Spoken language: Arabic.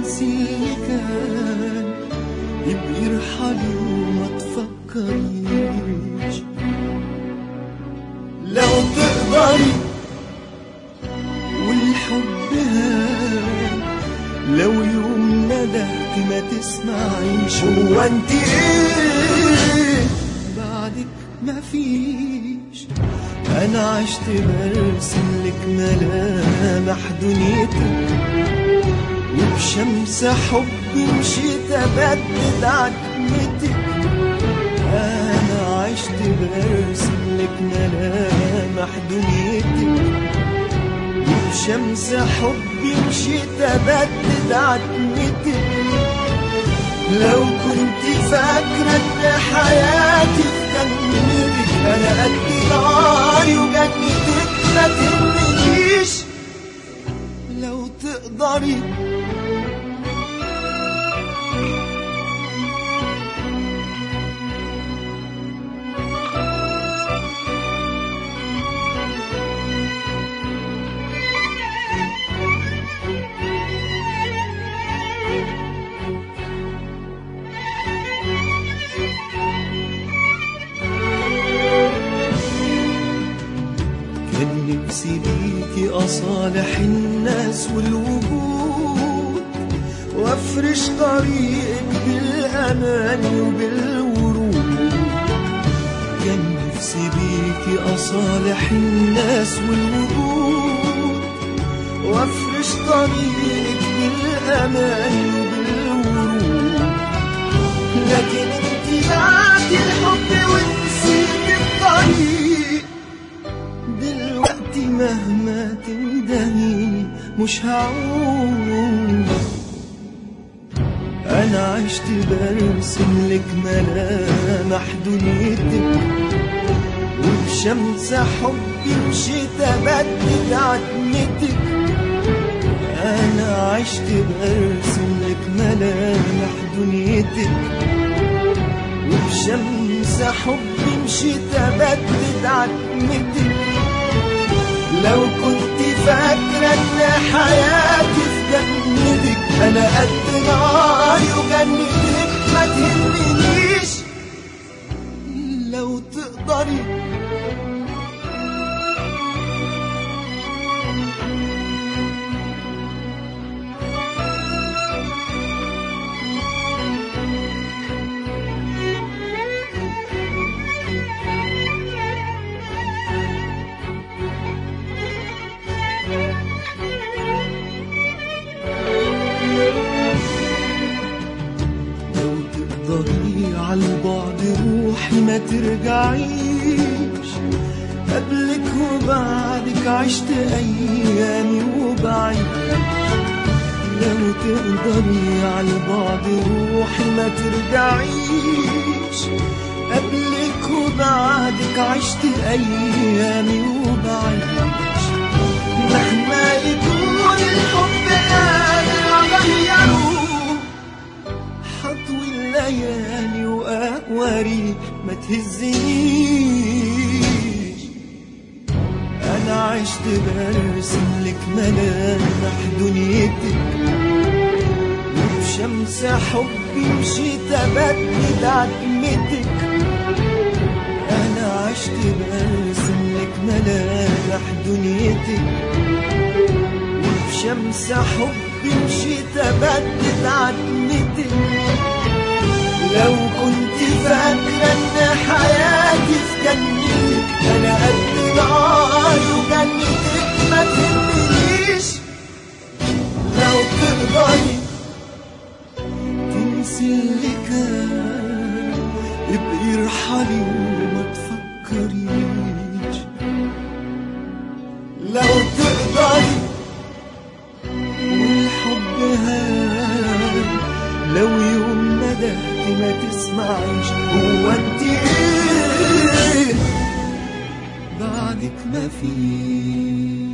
تنسي اللي كان، يبقى ارحلي وما تفكريش. لو تقدري والحب هان، لو يوم ندهت ما تسمعيش. هو انت ايه بعدك مفيش؟ انا عشت برسم لك ملامح دنيتك، وبشمس حبي مشيت ابدد عتمتك. انا عشت برسم لك ملامح دنيتك، وبشمس حبي مشيت ابدد عتمتك. لو كنت فاكرة ان حياتي في جنتك، انا قد ناري وجنتك ما تهمنيش. لو تقدري نفسي بيكي أصالح الناس والوجود، وافرش طريقك بالأمان وبالورود. كان نفسي بيكي أصالح الناس والوجود، وافرش طريقك بالأمان وبالورود. لكن انتي بعتي الحب ونسيتي الطريق. دلوقتي مهما تندهي مش هعود. انا عشت برسم لك ملامح دنيتك، وبشمس حبي مشيت ابدد عتمتك. انا عشت برسم لك ملامح دنيتك، وبشمس حبي مشيت ابدد عتمتك. لو كنت فاكرة ان حياتي في جنتك، انا قد ناري وجنتك ما تهمنيش. لو تقدري عالبعد روحي ما ترجعيش. قبلك وبعدك عشت ايامي وبعيش. لو تقدري عالبعد روحي ما ترجعيش. قبلك وبعدك عشت ايامي وبعيش. مهما يكون الحب قادر اغيره، حطوي الليالي وأقواري ما تهزنيش. أنا عشت برسم لك ملامح دنيتك، وبشمس حبي مشيت أبدد عتمتك. أنا عشت برسم لك ملامح دنيتك، وبشمس حبي مشيت أبدد عتمتك. لو كنت فاكرة ان حياتي في جنتك، انا قد ناري وجنتك ما تهمنيش. لو تقدري تنسي اللي كان، ابقي ارحلي وما تفكريش. لو تقدري والحب هان، لو يوم ندهت ما تسمعيش. هو انت ايه بعدك مفيش؟